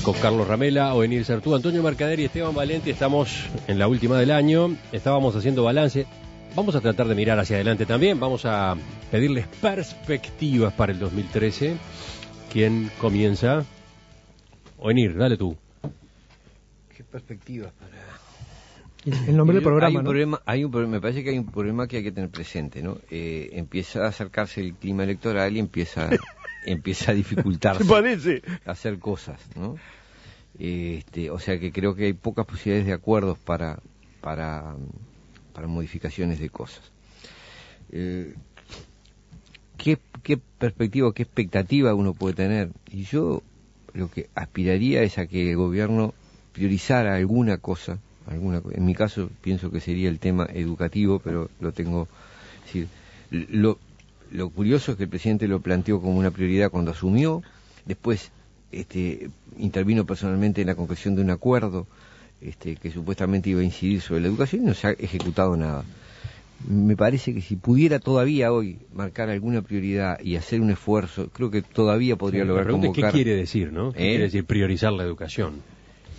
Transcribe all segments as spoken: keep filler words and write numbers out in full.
con Carlos Ramela, Ovenir Certú, Antonio Mercader y Esteban Valenti. Estamos en la última del año, estábamos haciendo balance. Vamos a tratar de mirar hacia adelante también, vamos a pedirles perspectivas para el dos mil trece. ¿Quién comienza? Ovenir, dale tú. ¿Qué perspectivas para...? El nombre del programa, hay un ¿no? problema, hay un problema, me parece que hay un problema que hay que tener presente, ¿no? Eh, empieza a acercarse el clima electoral y empieza, empieza a dificultarse. ¿Te parece? Hacer cosas, ¿no? Este, o sea que creo que hay pocas posibilidades de acuerdos para, para, para modificaciones de cosas. Eh, ¿qué, qué perspectiva, qué expectativa uno puede tener? Y yo lo que aspiraría es a que el gobierno priorizara alguna cosa. Alguna, en mi caso pienso que sería el tema educativo, pero lo tengo, es decir, lo, lo curioso es que el presidente lo planteó como una prioridad cuando asumió, después este, intervino personalmente en la concreción de un acuerdo este, que supuestamente iba a incidir sobre la educación y no se ha ejecutado nada. Me parece que si pudiera todavía hoy marcar alguna prioridad y hacer un esfuerzo, creo que todavía podría Sí, lograr convocar... ¿Qué quiere decir, no? ¿Qué ¿Eh? quiere decir priorizar la educación?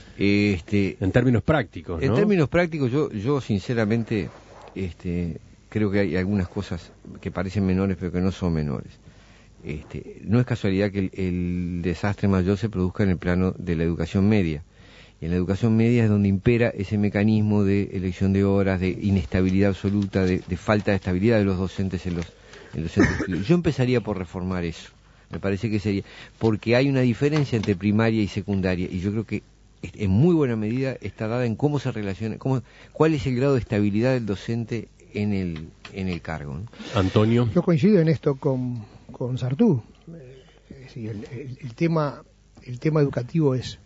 Este, en términos prácticos, ¿no? En términos prácticos, yo, yo sinceramente este, creo que hay algunas cosas que parecen menores, pero que no son menores. Este, no es casualidad que el, el desastre mayor se produzca en el plano de la educación media. Y en la educación media es donde impera ese mecanismo de elección de horas, de inestabilidad absoluta, de, de falta de estabilidad de los docentes en los, en los centros de estudio. Yo empezaría por reformar eso. Me parece que sería... Porque hay una diferencia entre primaria y secundaria, y yo creo que en muy buena medida está dada en cómo se relaciona, cómo, cuál es el grado de estabilidad del docente en el en el cargo, ¿no? Antonio. Yo coincido en esto con, con Sartú. Es decir, el, el, el tema el tema educativo es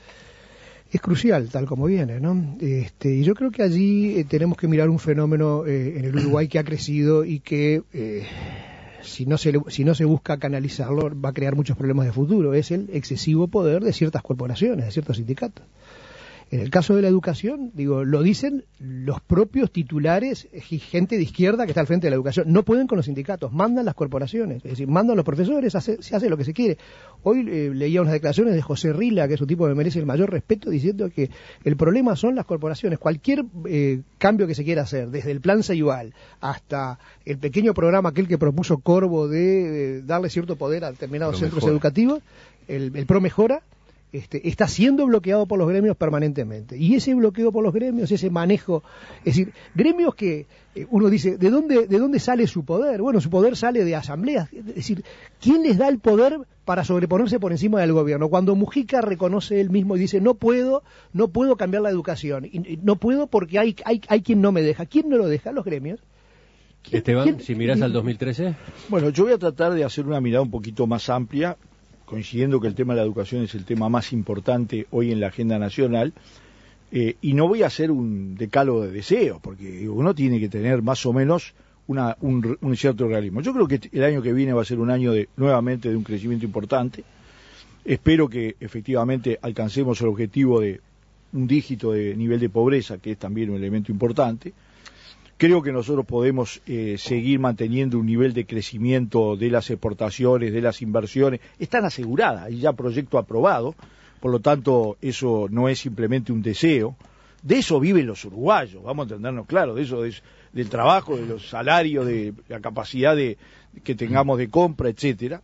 es crucial, tal como viene, ¿no? Este, y yo creo que allí eh, tenemos que mirar un fenómeno eh, en el Uruguay que ha crecido y que eh, si no se le, si no se busca canalizarlo va a crear muchos problemas de futuro. Es el excesivo poder de ciertas corporaciones, de ciertos sindicatos. En el caso de la educación, digo, lo dicen los propios titulares, gente de izquierda que está al frente de la educación. No pueden con los sindicatos, mandan las corporaciones, es decir, mandan los profesores, hace, se hace lo que se quiere. Hoy eh, leía unas declaraciones de José Rila, que es un tipo que merece el mayor respeto, diciendo que el problema son las corporaciones. Cualquier eh, cambio que se quiera hacer, desde el plan Ceibal hasta el pequeño programa aquel que propuso Corvo de eh, darle cierto poder a determinados Pro centros Mejora. educativos, el, el Pro Mejora, Este, está siendo bloqueado por los gremios permanentemente. Y ese bloqueo por los gremios, ese manejo, es decir, gremios que eh, uno dice, ¿de dónde, ¿de dónde sale su poder? Bueno, su poder sale de asambleas. Es decir, ¿quién les da el poder para sobreponerse por encima del gobierno? Cuando Mujica reconoce él mismo y dice, no puedo, no puedo cambiar la educación, y, y no puedo porque hay, hay, hay quien no me deja. ¿Quién no lo deja? Los gremios. ¿Quién, Esteban, quién, si mirás al dos mil trece. Bueno, yo voy a tratar de hacer una mirada un poquito más amplia, coincidiendo que el tema de la educación es el tema más importante hoy en la agenda nacional, eh, y no voy a hacer un decálogo de deseos, porque uno tiene que tener más o menos una, un, un cierto realismo. Yo creo que el año que viene va a ser un año de nuevamente de un crecimiento importante. Espero que efectivamente alcancemos el objetivo de un dígito de nivel de pobreza, que es también un elemento importante. Creo que nosotros podemos eh, seguir manteniendo un nivel de crecimiento de las exportaciones, de las inversiones. Están aseguradas, y ya proyecto aprobado, por lo tanto eso no es simplemente un deseo. De eso viven los uruguayos, vamos a entendernos claro, de eso es del trabajo, de los salarios, de la capacidad de que tengamos de compra, etcétera.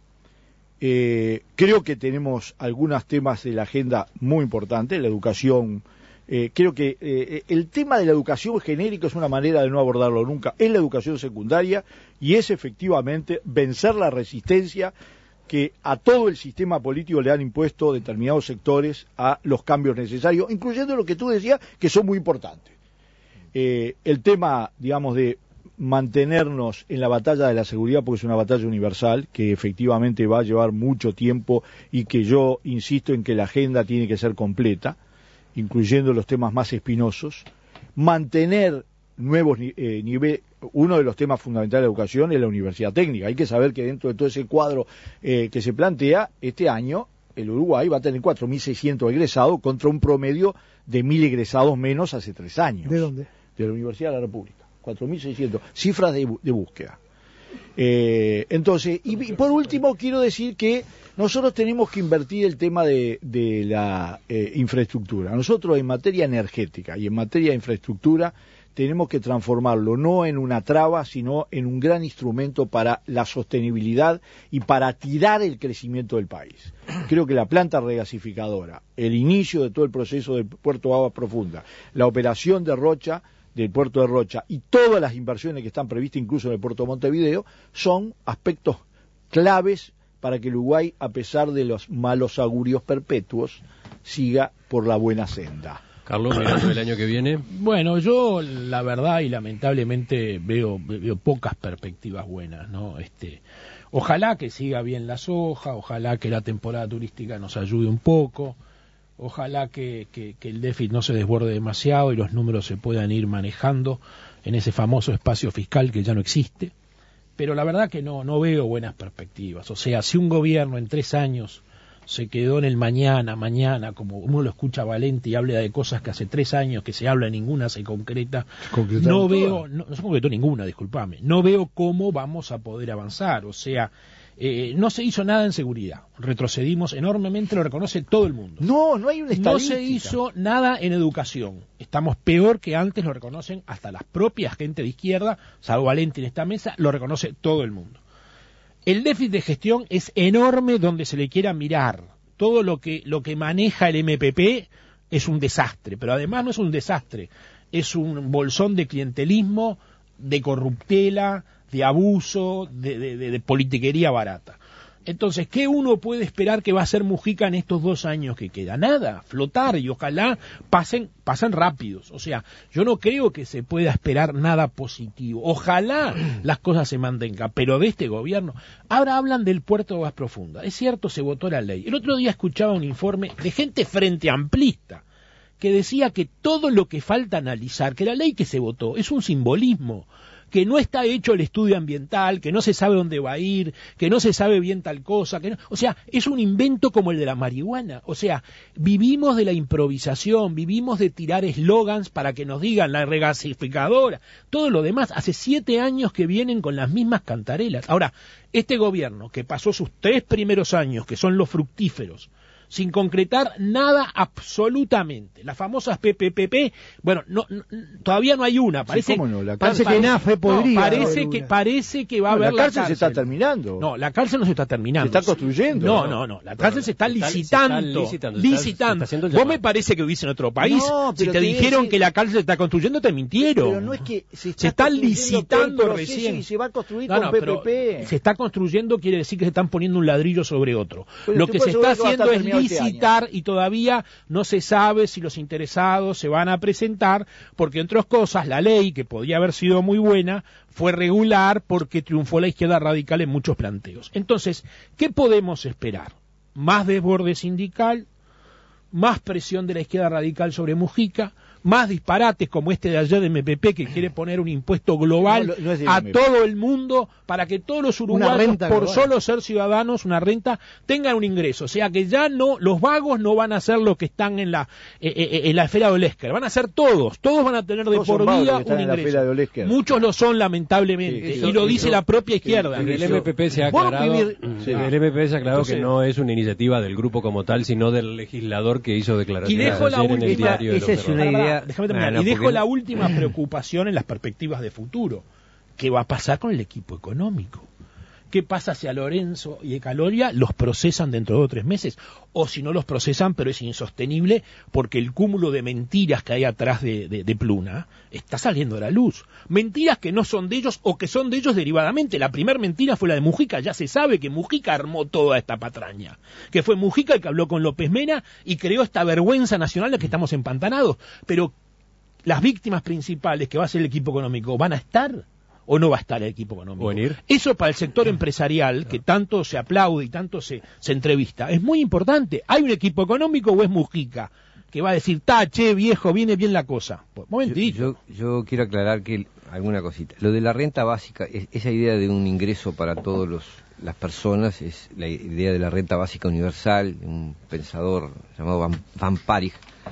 Eh, creo que tenemos algunos temas de la agenda muy importantes, la educación. Eh, creo que eh, el tema de la educación genérica es una manera de no abordarlo nunca. Es la educación secundaria y es efectivamente vencer la resistencia que a todo el sistema político le han impuesto determinados sectores a los cambios necesarios, incluyendo lo que tú decías, que son muy importantes. Eh, el tema, digamos, de mantenernos en la batalla de la seguridad, porque es una batalla universal, que efectivamente va a llevar mucho tiempo y que yo insisto en que la agenda tiene que ser completa, incluyendo los temas más espinosos, mantener nuevos eh, niveles. Uno de los temas fundamentales de la educación es la universidad técnica. Hay que saber que dentro de todo ese cuadro eh, que se plantea, este año el Uruguay va a tener cuatro mil seiscientos egresados contra un promedio de mil egresados menos hace tres años. ¿De dónde? De la Universidad de la República, cuatro mil seiscientos, cifras de, de búsqueda. Eh, entonces, y, y por último quiero decir que nosotros tenemos que invertir el tema de, de la eh, infraestructura. Nosotros en materia energética y en materia de infraestructura tenemos que transformarlo no en una traba, sino en un gran instrumento para la sostenibilidad y para tirar el crecimiento del país. Creo que la planta regasificadora, el inicio de todo el proceso del puerto de Aguas Profundas, la operación de Rocha, del puerto de Rocha y todas las inversiones que están previstas incluso en el puerto de Montevideo son aspectos claves para que el Uruguay, a pesar de los malos augurios perpetuos, siga por la buena senda. Carlos, mirando el año que viene. Bueno, yo la verdad y lamentablemente veo, veo pocas perspectivas buenas, ¿no? Este, ojalá que siga bien la soja, ojalá que la temporada turística nos ayude un poco, ojalá que, que, que el déficit no se desborde demasiado y los números se puedan ir manejando en ese famoso espacio fiscal que ya no existe, pero la verdad que no, no veo buenas perspectivas. O sea, si un gobierno en tres años se quedó en el mañana, mañana, como uno lo escucha a Valente y habla de cosas que hace tres años que se habla, ninguna se concreta, no veo, no, no se concretó ninguna, discúlpame, no veo cómo vamos a poder avanzar. O sea, eh, no se hizo nada en seguridad, retrocedimos enormemente, lo reconoce todo el mundo. No, no hay una estadística. No se hizo nada en educación, estamos peor que antes, lo reconocen hasta las propias gente de izquierda, salvo Valente en esta mesa, lo reconoce todo el mundo. El déficit de gestión es enorme donde se le quiera mirar. Todo lo que, lo que maneja el M P P es un desastre, pero además no es un desastre, es un bolsón de clientelismo, de corruptela, de abuso, de, de, de, de politiquería barata. Entonces, ¿qué uno puede esperar que va a hacer Mujica en estos dos años que queda? Nada, flotar, y ojalá pasen, pasen rápidos. O sea, yo no creo que se pueda esperar nada positivo. Ojalá las cosas se mantengan, pero de este gobierno. Ahora hablan del puerto de Aguas Profundas. Es cierto, se votó la ley. El otro día escuchaba un informe de gente frente amplista que decía que todo lo que falta analizar, que la ley que se votó es un simbolismo, que no está hecho el estudio ambiental, que no se sabe dónde va a ir, que no se sabe bien tal cosa, que no, o sea, es un invento como el de la marihuana. O sea, vivimos de la improvisación, vivimos de tirar eslogans para que nos digan la regasificadora, todo lo demás. Hace siete años que vienen con las mismas cantarelas. Ahora, este gobierno que pasó sus tres primeros años, que son los fructíferos, sin concretar nada absolutamente. Las famosas P P P P, bueno, no, no, todavía no hay una. Parece, sí, ¿cómo no? La parece que Nafe podría. No, parece que parece que va a no, haber la cárcel. La cárcel se está terminando. No, la cárcel no se está terminando. Se está construyendo. No, no, no. La cárcel se está licitando. Se está licitando. licitando. Se está, se Vos me parece que vivís en otro país. No, si te dijeron ese... que la cárcel se está construyendo, te mintieron. Pero no es que se está, se está licitando recién. Y se va a construir no, con no, P P P. Se está construyendo, quiere decir que se están poniendo un ladrillo sobre otro. Pero lo que se está haciendo es licitar este y todavía no se sabe si los interesados se van a presentar, porque entre otras cosas la ley, que podía haber sido muy buena, fue regular porque triunfó la izquierda radical en muchos planteos. Entonces, ¿qué podemos esperar? Más desborde sindical, más presión de la izquierda radical sobre Mujica, más disparates como este de ayer de M P P, que quiere poner un impuesto global no, no es a todo el mundo para que todos los uruguayos, por global. Solo ser ciudadanos, una renta, tengan un ingreso. O sea que ya no, los vagos no van a ser los que están en la eh, eh, en la esfera de Olesker, van a ser todos, todos van a tener de todos por vida un ingreso. Muchos lo son lamentablemente, sí, eso, y lo dice eso, la propia izquierda. Sí, el M P P se ha aclarado, vivir, sí. el M P P se ha aclarado Entonces, que no es una iniciativa del grupo como tal, sino del legislador que hizo declaraciones y dejo la última, en el diario esa de es una idea. Déjame terminar. Ah, no, y dejo porque... la última preocupación en las perspectivas de futuro. ¿Qué va a pasar con el equipo económico? ¿Qué pasa si a Lorenzo y a Caloria los procesan dentro de dos o tres meses? O si no los procesan, pero es insostenible porque el cúmulo de mentiras que hay atrás de, de, de Pluna está saliendo a la luz. Mentiras que no son de ellos o que son de ellos derivadamente. La primera mentira fue la de Mujica. Ya se sabe que Mujica armó toda esta patraña. Que fue Mujica el que habló con López Mena y creó esta vergüenza nacional en la que estamos empantanados. Pero las víctimas principales que va a ser el equipo económico, ¿van a estar o no va a estar el equipo económico? Eso para el sector empresarial, que tanto se aplaude y tanto se, se entrevista, es muy importante. ¿Hay un equipo económico o es Mujica que va a decir, ta, che, viejo, viene bien la cosa? Pues, momentito. Yo, yo, yo quiero aclarar que alguna cosita. Lo de la renta básica, es, esa idea de un ingreso para todos los las personas, es la idea de la renta básica universal, un pensador llamado Van, Van Parijs.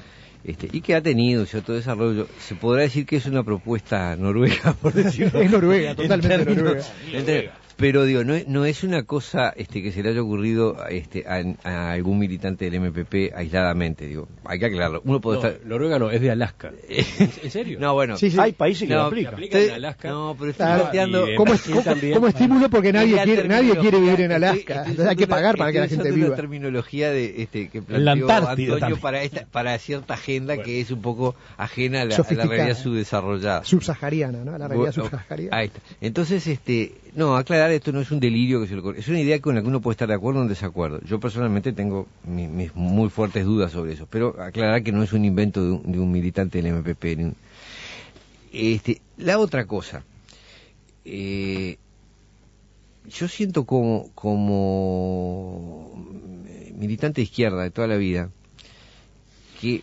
este, y que ha tenido cierto desarrollo. Se podrá decir que es una propuesta noruega, por decirlo. Es Noruega, totalmente en términos, Noruega. en términos, pero digo, no es, no es una cosa este, que se le haya ocurrido este, a, a algún militante del M P P aisladamente, digo, hay que aclararlo. Uno puede No, estar... Noruega no, es de Alaska. ¿En, en serio? No, bueno, Sí, sí. Hay países que No, lo aplican. aplican en Alaska. no, pero estoy Claro, planteando... y Como, es- Brasil como- también. como estímulo porque nadie Es la quiere nadie quiere vivir en terminología- Alaska. estoy- Entonces hay que estoy pagar para que la estoy gente usando viva. la terminología de este que En planteó la Antártida Antonio también. para esta, para cierta agenda Bueno. que es un poco ajena a la, a la Sofisticada. realidad subdesarrollada. Subsahariana, ¿no? La realidad Bueno, subsahariana. ahí está. Entonces, este, no, aclarar esto no es un delirio que se le ocurre, es una idea con la que uno puede estar de acuerdo o en desacuerdo. Yo personalmente tengo mis, mis muy fuertes dudas sobre eso, pero aclarar que no es un invento de un, de un militante del M P P. Ni un- Este, la otra cosa, eh, yo siento como, como militante de izquierda de toda la vida que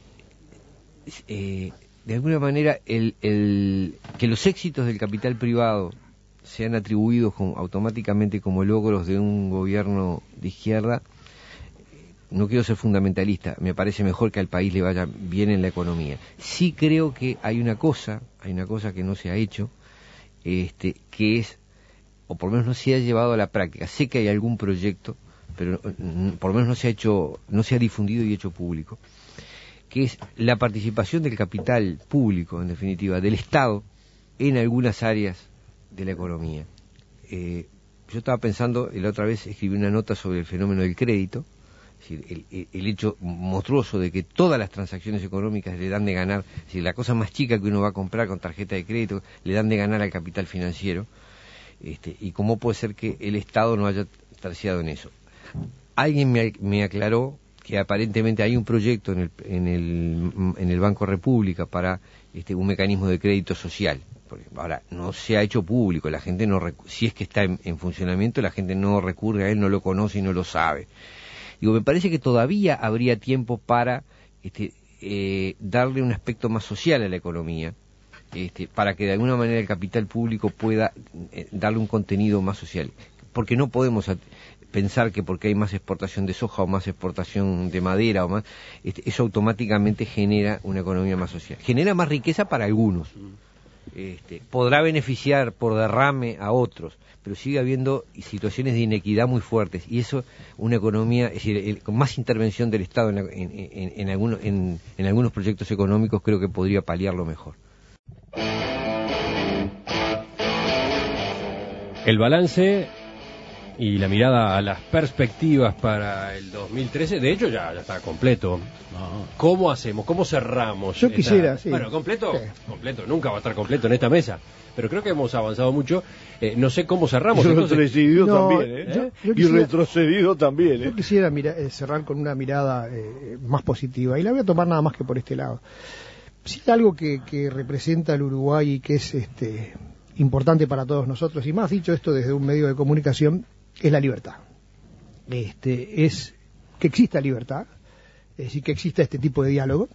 eh, de alguna manera el, el, que los éxitos del capital privado sean atribuidos como, automáticamente como logros de un gobierno de izquierda, no quiero ser fundamentalista, me parece mejor que al país le vaya bien en la economía. Sí creo que hay una cosa, hay una cosa que no se ha hecho, este, que es, o por lo menos no se ha llevado a la práctica. Sé que hay algún proyecto, pero mm, por lo menos no se ha hecho, no se ha difundido y hecho público, que es la participación del capital público, en definitiva, del Estado, en algunas áreas de la economía. Eh, yo estaba pensando, la otra vez escribí una nota sobre el fenómeno del crédito, es decir, el, el hecho monstruoso de que todas las transacciones económicas le dan de ganar, es decir, la cosa más chica que uno va a comprar con tarjeta de crédito, le dan de ganar al capital financiero, este, y cómo puede ser que el Estado no haya terciado en eso. Alguien me, me aclaró que aparentemente hay un proyecto en el, en el, en el Banco República para este, un mecanismo de crédito social. Porque ahora, no se ha hecho público, la gente no, recu- si es que está en, en funcionamiento, la gente no recurre a él, no lo conoce y no lo sabe. Digo, me parece que todavía habría tiempo para este, eh, darle un aspecto más social a la economía, este, para que de alguna manera el capital público pueda eh, darle un contenido más social. Porque no podemos at- pensar que porque hay más exportación de soja o más exportación de madera o más, este, eso automáticamente genera una economía más social. Genera más riqueza para algunos. Este, podrá beneficiar por derrame a otros, pero sigue habiendo situaciones de inequidad muy fuertes, y eso, una economía, es decir, el- con más intervención del Estado en, la- en, en, en, algunos, en, en algunos proyectos económicos, creo que podría paliarlo mejor. El balance y la mirada a las perspectivas para el dos mil trece, de hecho ya, ya está completo. ¿Cómo hacemos? ¿Cómo cerramos? Yo esta- quisiera, sí. Bueno, completo, Sí. completo, nunca va a estar completo en esta mesa, pero creo que hemos avanzado mucho. Eh, no sé cómo cerramos. Y entonces. retrocedido No, también, ¿eh? yo- yo Y quisiera- retrocedido también, ¿eh? Yo quisiera mira- eh, cerrar con una mirada eh, más positiva, y la voy a tomar nada más que por este lado. Si hay algo que, que representa al Uruguay y que es este, importante para todos nosotros, y más dicho esto desde un medio de comunicación, es la libertad. Este, es que exista libertad, es decir, que exista este tipo de diálogo,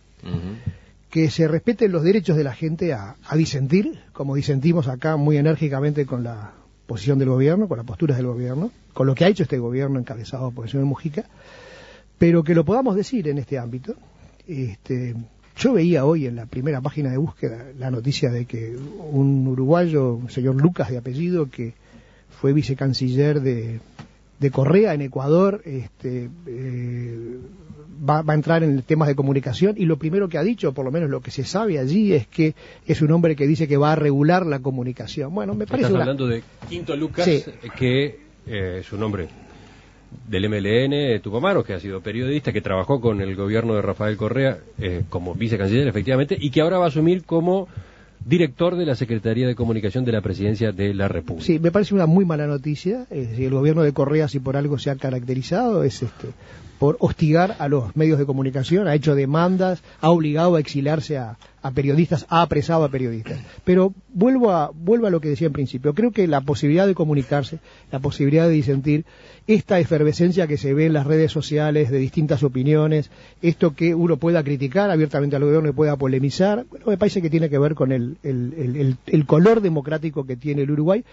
que se respeten los derechos de la gente a, a disentir, como disentimos acá muy enérgicamente con la posición del gobierno, con las posturas del gobierno, con lo que ha hecho este gobierno encabezado por el señor Mujica, pero que lo podamos decir en este ámbito. Este, yo veía hoy en la primera página de búsqueda la noticia de que un uruguayo, un señor Lucas de apellido, que fue vicecanciller de, de Correa en Ecuador, este, eh, va, va a entrar en temas de comunicación, y lo primero que ha dicho, por lo menos lo que se sabe allí, es que es un hombre que dice que va a regular la comunicación. Bueno, me parece Estás una... hablando de Quinto Lucas, Sí. que eh, es un hombre del M L N Tucumano, que ha sido periodista, que trabajó con el gobierno de Rafael Correa eh, como vicecanciller, efectivamente, y que ahora va a asumir como director de la Secretaría de Comunicación de la Presidencia de la República. Sí, me parece una muy mala noticia. Es decir, el gobierno de Correa, si por algo se ha caracterizado, es este por hostigar a los medios de comunicación, ha hecho demandas, ha obligado a exiliarse a, a periodistas, ha apresado a periodistas. Pero vuelvo a, vuelvo a lo que decía en principio. Creo que la posibilidad de comunicarse, la posibilidad de disentir, esta efervescencia que se ve en las redes sociales de distintas opiniones, esto que uno pueda criticar abiertamente al gobierno y pueda polemizar, bueno, me parece que tiene que ver con el, el, el, el, el color democrático que tiene el Uruguay,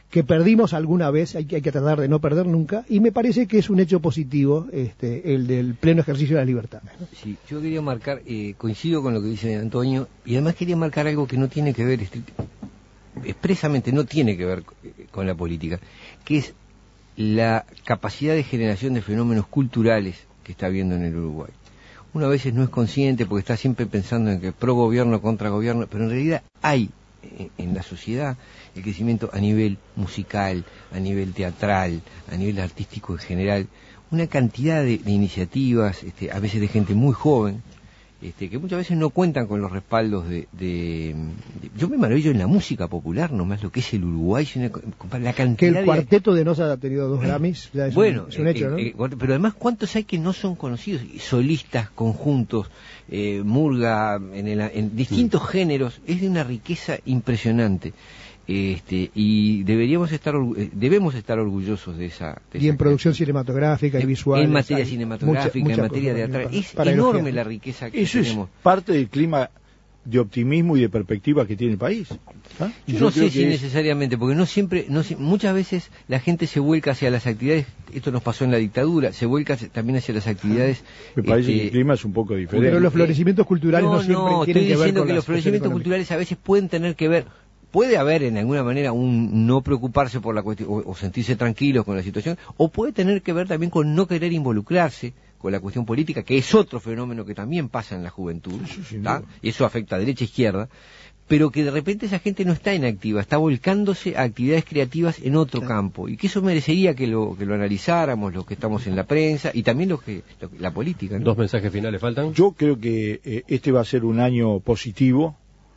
que perdimos alguna vez, hay que, hay que tratar de no perder nunca, y me parece que es un hecho positivo este, el del pleno ejercicio de la libertad, ¿no? Sí, yo quería marcar, eh, coincido con lo que dice Antonio, y además quería marcar algo que no tiene que ver, este, expresamente no tiene que ver con la política, que es la capacidad de generación de fenómenos culturales que está habiendo en el Uruguay. Uno a veces no es consciente porque está siempre pensando en que pro gobierno, contra gobierno, pero en realidad hay en la sociedad el crecimiento a nivel musical, a nivel teatral, a nivel artístico en general, una cantidad de, de iniciativas, este, a veces de gente muy joven, este, que muchas veces no cuentan con los respaldos de, de, de... Yo me maravillo en la música popular, nomás lo que es el Uruguay, la cantidad que el de... cuarteto de Nos ha tenido dos Grammys, ya es, bueno, un, es un hecho, ¿no? Eh, eh, pero además, ¿cuántos hay que no son conocidos? Solistas, conjuntos, eh, murga, en, el, en distintos géneros, es de una riqueza impresionante. Este, y deberíamos estar debemos estar orgullosos de esa de y en esa producción creación. cinematográfica y visual, en materia cinematográfica, mucha, mucha en materia teatral, es para enorme elogiar. la riqueza que Eso tenemos. Es parte del clima de optimismo y de perspectiva que tiene el país. ¿Ah? Yo, Yo no sé creo si que es... necesariamente, porque no siempre, no, muchas veces la gente se vuelca hacia las actividades, esto nos pasó en la dictadura, se vuelca también hacia las actividades. Me parece este, que el clima es un poco diferente. Pero los florecimientos culturales no, no siempre no, tienen estoy que ver diciendo con que las los florecimientos económicas. culturales a veces pueden tener que ver. Puede haber en alguna manera un no preocuparse por la cuestión o, o sentirse tranquilos con la situación, o puede tener que ver también con no querer involucrarse con la cuestión política, que es otro fenómeno que también pasa en la juventud, Eso, sin ¿tá? duda. Y eso afecta a derecha e izquierda, pero que de repente esa gente no está inactiva, está volcándose a actividades creativas en otro Claro. campo, y que eso merecería que lo que lo analizáramos, los que estamos en la prensa y también los que lo- la política, ¿no? Dos mensajes finales faltan. Yo creo que eh, este va a ser un año positivo.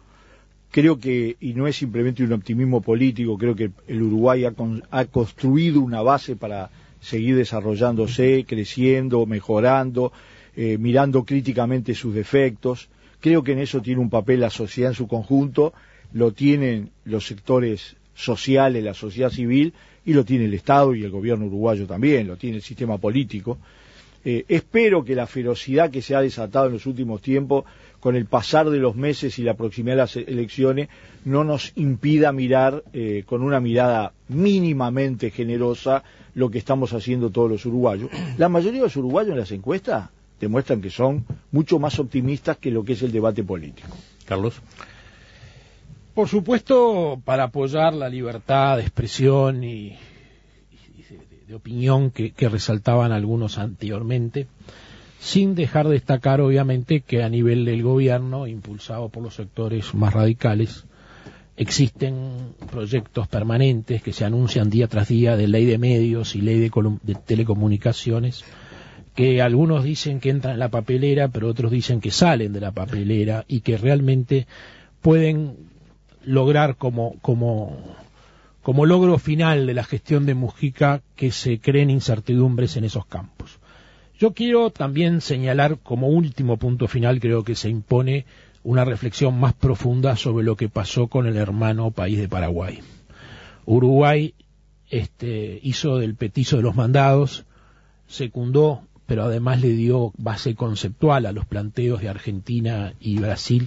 Creo que, y no es simplemente un optimismo político, creo que el Uruguay ha, con, ha construido una base para seguir desarrollándose, creciendo, mejorando, eh, mirando críticamente sus defectos. Creo que en eso tiene un papel la sociedad en su conjunto, lo tienen los sectores sociales, la sociedad civil, y lo tiene el Estado y el gobierno uruguayo también, lo tiene el sistema político. Eh, espero que la ferocidad que se ha desatado en los últimos tiempos, con el pasar de los meses y la proximidad de las elecciones, no nos impida mirar eh, con una mirada mínimamente generosa lo que estamos haciendo todos los uruguayos. La mayoría de los uruguayos en las encuestas demuestran que son mucho más optimistas que lo que es el debate político. Carlos. Por supuesto, para apoyar la libertad de expresión y, y de, de opinión que, que resaltaban algunos anteriormente, sin dejar de destacar, obviamente, que a nivel del gobierno, impulsado por los sectores más radicales, existen proyectos permanentes que se anuncian día tras día de ley de medios y ley de, de telecomunicaciones, que algunos dicen que entran en la papelera, pero otros dicen que salen de la papelera y que realmente pueden lograr como, como, como logro final de la gestión de Mujica que se creen incertidumbres en esos campos. Yo quiero también señalar como último punto final, creo que se impone una reflexión más profunda sobre lo que pasó con el hermano país de Paraguay. Uruguay este, hizo del petizo de los mandados, secundó, pero además le dio base conceptual a los planteos de Argentina y Brasil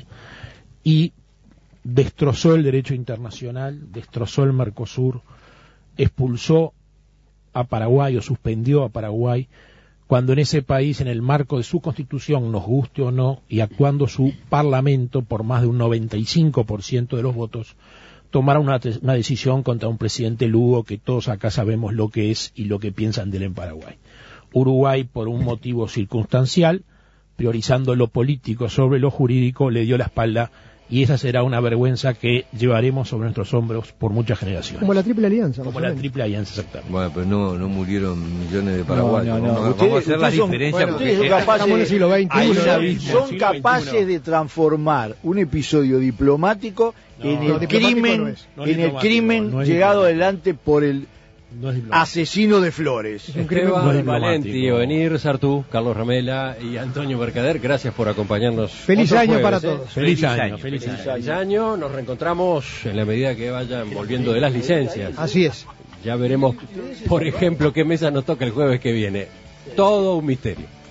y destrozó el derecho internacional, destrozó el Mercosur, expulsó a Paraguay o suspendió a Paraguay, cuando en ese país, en el marco de su constitución, nos guste o no, y actuando su parlamento por más de un noventa y cinco por ciento de los votos, tomara una, una decisión contra un presidente Lugo que todos acá sabemos lo que es y lo que piensan de él en Paraguay. Uruguay, por un motivo circunstancial, priorizando lo político sobre lo jurídico, le dio la espalda, y esa será una vergüenza que llevaremos sobre nuestros hombros por muchas generaciones. Como la Triple Alianza. Como la Triple Alianza, exactamente. Bueno, pero no, no murieron millones de paraguayos. No, no, no. Vamos, Ustedes- vamos a hacer la ustedes son- diferencia bueno, porque ustedes son capaces- Estamos en el siglo veintiuno. Hay ¿no? un abismo, son siglo capaces veintiuno. de transformar un episodio diplomático No, en no, el diplomático crimen, no es. No es en el diplomático, crimen no es llegado diplomático. adelante por el No es diplomático. asesino de Flores. un crimen Esteban no es Valenti, diplomático. Ovenir Sartú, Carlos Ramela y Antonio Mercader, gracias por acompañarnos. Feliz otro año jueves, para ¿eh? todos. Feliz, Feliz año, año, feliz, feliz año. Feliz año, nos reencontramos en la medida que vayan volviendo de las licencias. Así es. Ya veremos, por ejemplo, qué mesa nos toca el jueves que viene. Todo un misterio.